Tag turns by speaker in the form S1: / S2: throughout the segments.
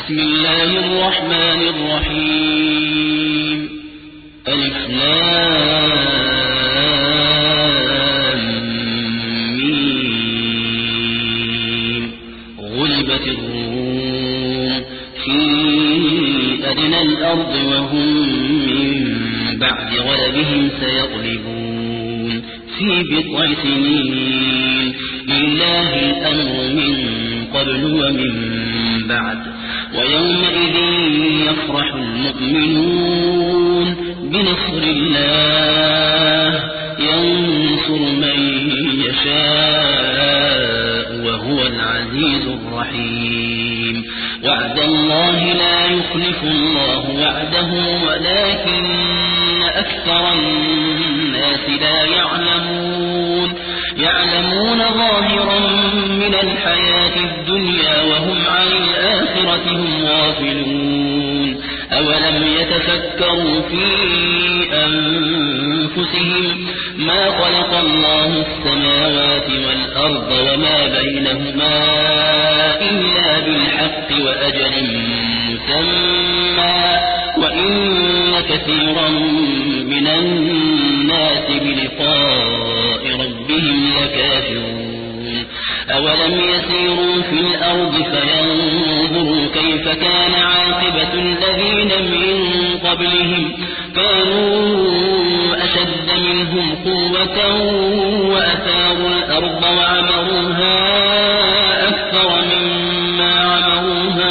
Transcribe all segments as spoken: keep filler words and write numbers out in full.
S1: بسم الله الرحمن الرحيم ألف لام ميم غلبت الروم في أدنى الأرض وهم من بعد غلبهم سيغلبون في بضع سنين لله الأمر من قبل ومن بعد ويومئذ يفرح المؤمنون بنصر الله ينصر من يشاء وهو العزيز الرحيم وعد الله لا يخلف الله وعده ولكن أكثر الناس لا يعلمون يعلمون ظاهرا من الحياة الدنيا وهم عن الآخرة هم غافلون أولم يتفكروا في أنفسهم ما خلق الله السماوات والأرض وما بينهما إلا بالحق وأجل مسمى وإن كثيرا من الناس بلقاء ربهم لكافرون أولم يسيروا في الأرض فينظروا كيف كان عاقبة الذين من قبلهم كانوا أشد منهم قوة وأثاروا الأرض وعمروها أكثر مما عمروها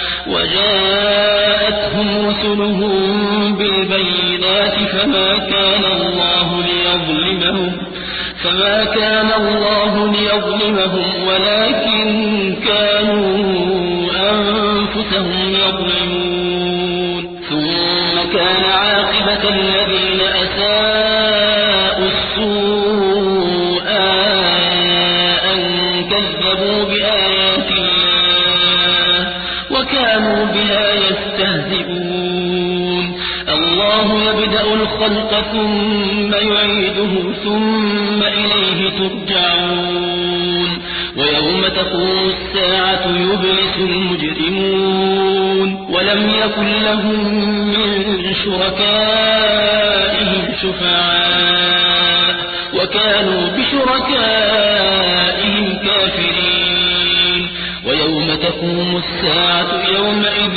S1: وجاءتهم رسلهم بالبينات فما كان الله ليظلمهم فما كان الله ليظلمهم ولكن كانوا أنفسهم يظلمون ثم كان عاقبة الذين أساءوا السوء أن كذبوا بآيات الله وكانوا بها يستهزئون الله يبدأ الخلق ثم يعيده ثم إليه ترجعون ويوم تقوم الساعة يبلس المجرمون ولم يكن لهم من شركائهم شفعاء وكانوا بشركائهم كافرين ويوم تقوم الساعة يومئذ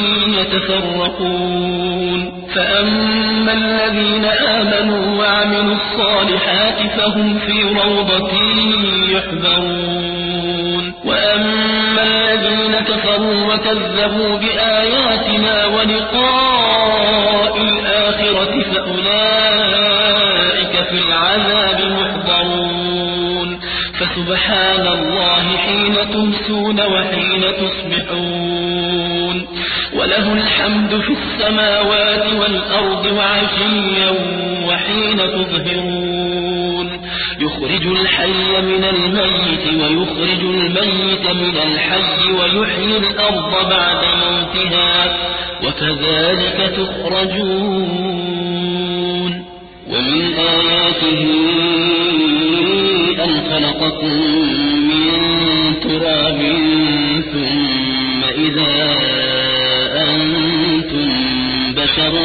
S1: يتفرقون فأما الذين آمنوا وعملوا الصالحات فهم في روضة يحبرون وأما الذين كفروا وكذبوا بآياتنا ولقاء الآخرة فأولئك في العذاب محضرون فسبحان الله حين تمسون وحين تصبحون وله الحمد في السماوات والأرض وعشيا وحين تظهرون يخرج الحي من الميت ويخرج الميت من الحي ويحيي الأرض بعد موتها وكذلك تخرجون ومن آياته أن خلقكم من تراب ثم إذا أنتم بشر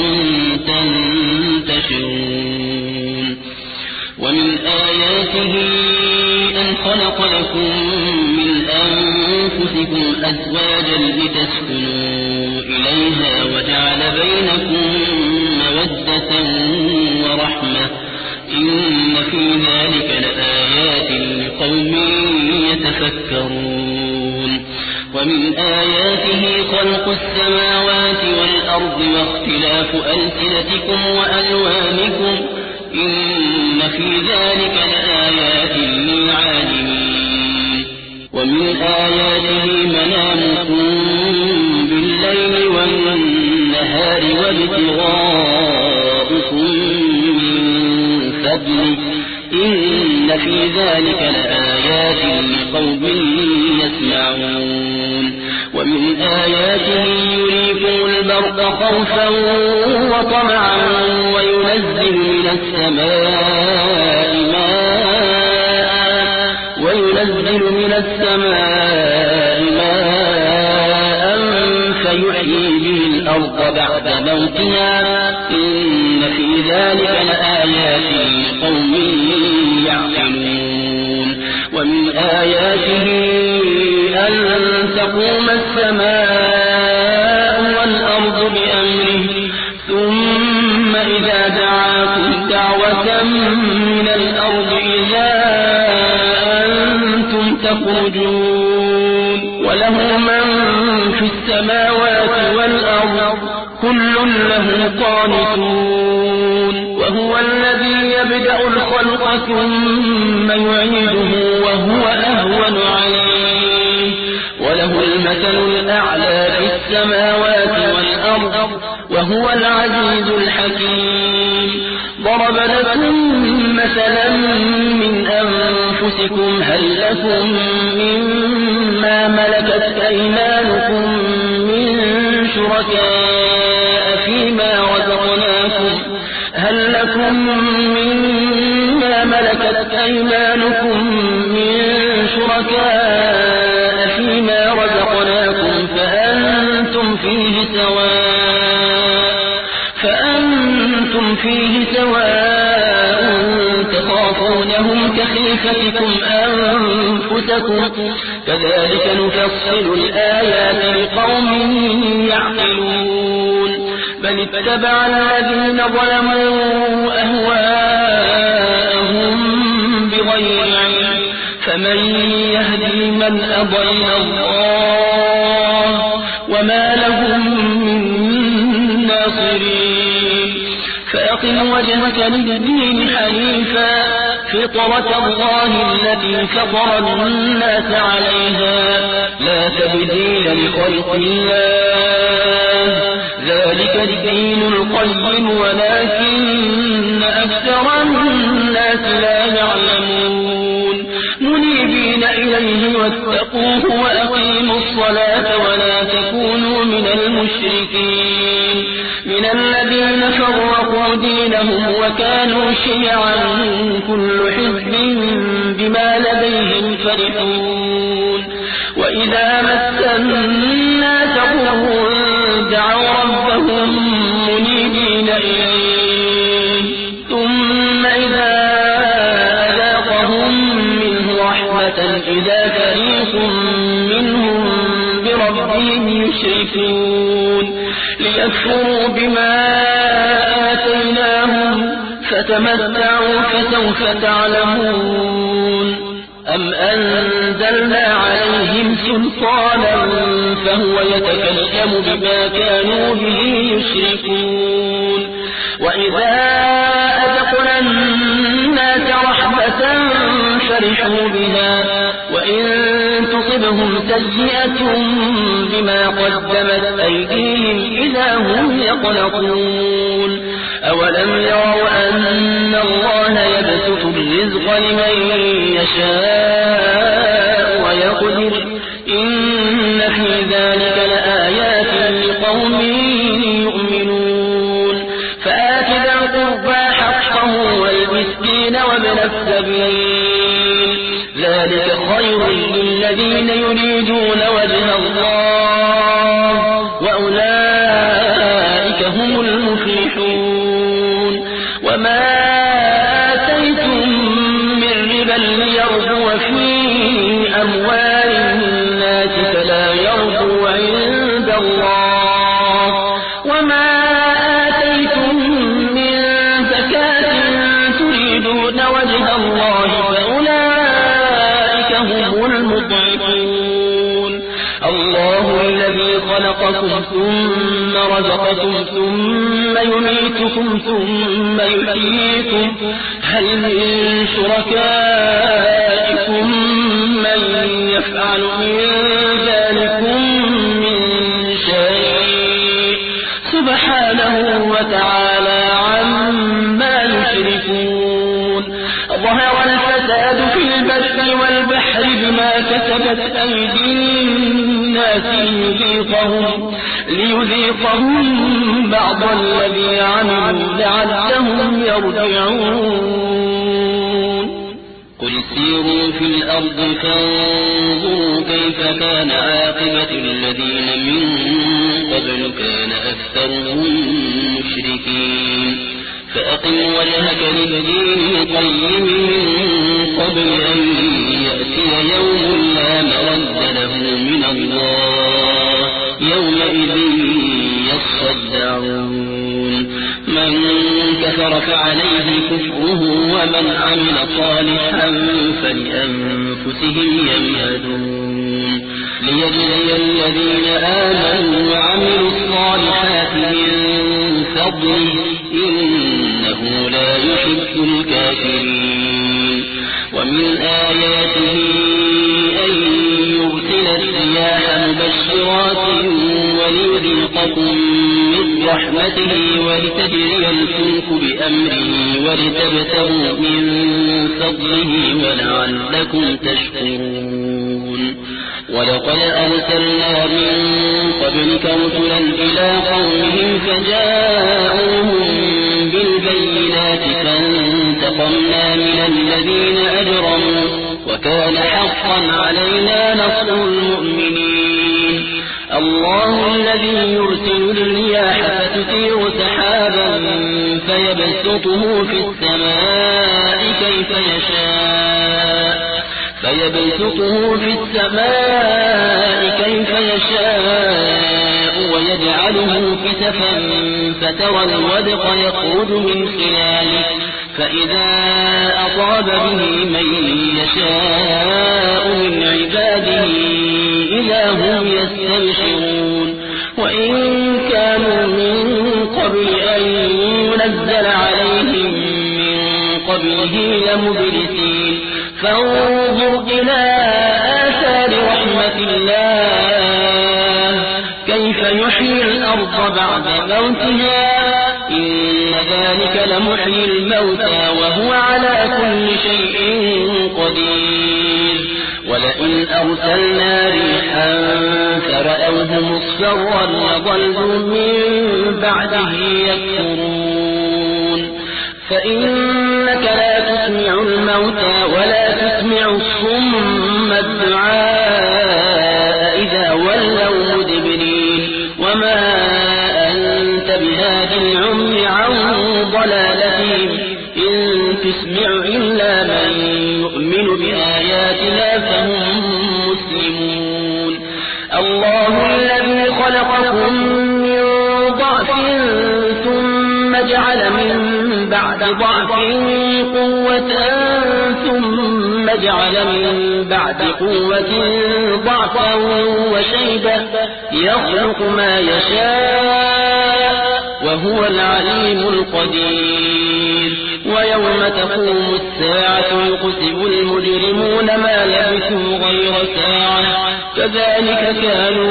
S1: تنتشرون ومن آياته أن خلق لكم من أنفسكم أزواجا لتسكنوا إليها وجعل بينكم مودة ورحمة إن في ذلك لآيات لقوم يتفكرون ومن آياته خلق السماوات والأرض واختلاف ألسنتكم وألوانكم إن في ذلك لآيات للعالمين ومن آياته منامكم بالليل والنهار وابتغاؤكم من فضله إن في ذلك لآيات لقوم يسمعون ومن آياته يريكم البرق خوفا وطمعا وينزل من السماء ماء وينزل من السماء ماء الأرض بعد موتها إن في ذلك لآيات لقوم يعقلون ومن آياته أن تقوم السماء والأرض بأمره ثم إذا دعاكم دعوة من الأرض إذا أنتم تخرجون وله من في السماوات والأرض كل له قانتون وهو الذي يبدأ الخلق ثم يعيده وهو أهون عليه وله المثل الأعلى في السماوات والأرض وهو العزيز الحكيم ضرب لكم مثلا من أنفسكم هل لكم مما ملكت أيمانكم من شركاء فيما رزقناكم هل لكم مما ملكت أيمانكم من شركاء فيما رزقناكم فأنتم فيه سواء فأنتم فيه سواء تخافونهم كخيفتكم أنفسكم كذلك نفصل الآيات لقوم يعقلون بل اتبع الذين ظلموا أهواءهم بغير علم فمن يهدي من أضل الله وما لهم من ناصرين فأقم وجهك للدين حنيفا فطرة الله التي فطر الناس عليها لا تبديل لخلق الله ذلك الدين القيم ولكن أكثر الناس لا يعلمون منيبين إليه واتقوه وأقيموا الصلاة ولا تكونوا من المشركين من الذين فرقوا دينهم وكانوا شيعا كل حزب بما لديهم فرحون وإذا مس الناس ضر دعوا ربهم منيبين إليه ثم إذا أذاقهم منه رحمة إذا فريق منهم بربهم يشركون ليكفروا بما آتيناهم فتمتعوا فسوف تعلمون أم أنزلنا عليهم سلطانا فهو يتكلم بما كانوا به يشركون وإذا أذقنا الناس رحمة فرحوا بها وإن تصبهم سيئة بما قدمت أيديهم إذا هم يقلقون أولم يروا أن الله يبسط الرزق لمن يشاء ويقدر إن في ذلك لآيات لقوم يؤمنون فآت ذا القربى حقه والمسكين وابن السبيل ذلك خير للذين يريدون وجه الله وأولئك هم المفلحون وما آتيتم من ربا ليربو في أموال الناس فلا يربو عند الله وما آتيتم من زكاة تريدون وجه الله فأولئك هم المضعفون الله الذي خلقكم ثم رزقكم ثم يميتكم ثم يحييكم هل من شركائكم من يفعل من ذلكم من شيء سبحانه وتعالى عما يشركون ظهر الفساد في البر والبحر بما كسبت أيدي الناس ليذيقهم, ليذيقهم بعض الذي عملوا لعلهم يرجعون قل سيروا في الأرض فانظروا كيف كان عاقبة الذين من قبل كان أكثر وأكثرهم مشركين فأقم وجهك للدين القيم من قبل أن يأتي يوم لا مرد له من الله يومئذ يصدعون من كفر فعليه كفره ومن عمل صالحا فلأنفسهم يمهدون ليجزي الذين آمنوا وعملوا الصالحات من فضله إنه لا يحب الكافرين ومن آياته أن يرسل الرياح مبشرات وليذيقكم من رحمته ولتجري الفلك بأمره ولتبتغوا من فضله ولعلكم تشكرون ولقد أرسلنا من قبلك رسلا إلى قومهم فجاءوهم بالبينات فانتقمنا من الذين أجرموا وكان حقا علينا نصر المؤمنين الله الذي يرسل الرياح فتثير سحابا فيبسطه في السماء كيف يشاء فيبسطه في السماء كيف يشاء ويجعله كسفا فترى الودق يخرج من خلاله فإذا أصاب به من يشاء من عباده إذا هم يستبشرون وإن كانوا من قبل أن ينزل عليهم من قبله لمبلسين فانظر إلى آثار رحمة الله كيف يحيي الأرض بعد موتها إن ذلك لمحيي الموتى وهو على كل شيء قدير ولئن أرسلنا ريحا فرأوه مصفرا لظلوا من بعده يكفرون فإنك لا تسمع الموتى ولا تسمع الصم الدعاء إذا ولوا مدبرين وما أنت بهاد العمي عن ضلالتهم إن تسمع إلا من يؤمن بآياتنا فهم مسلمون الله الذي خلقكم من ضعف ثم جعل من بعد ضعف قوة ثم جعل من بعد قوة ضعفا وشيبة يخلق ما يشاء وهو العليم القدير ويوم تقوم الساعة يقسم المجرمون ما لبثوا غير ساعة كذلك كانوا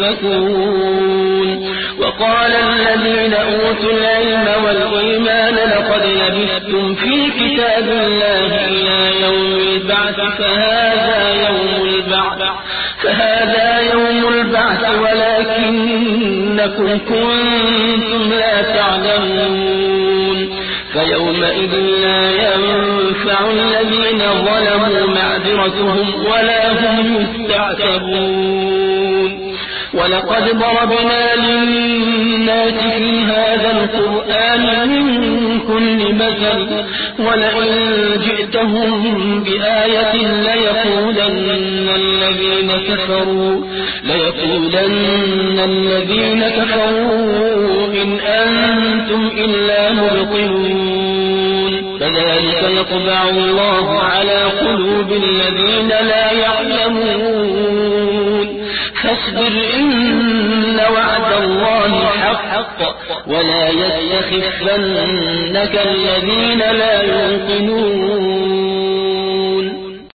S1: يؤفكون وقال الذين أوتوا العلم والإيمان لقد لبثتم في كتاب الله إلى يوم البعث فهذا يوم البعث فهذا يوم البعث ولكنكم كنتم لا تعلمون فيومئذ لا ينفع الذين ظلموا معذرتهم ولا هم يستعتبون ولقد ضربنا للناس في هذا القرآن من كل مثل ولئن جئتهم بآية ليقولن الذين كفروا ليقولن الذين كفروا إن أنتم إلا مبطلون كذلك يطبع الله على قلوب الذين لا يعلمون فاصبر إن وعد الله حق ولا يستخفنك الذين لا يوقنون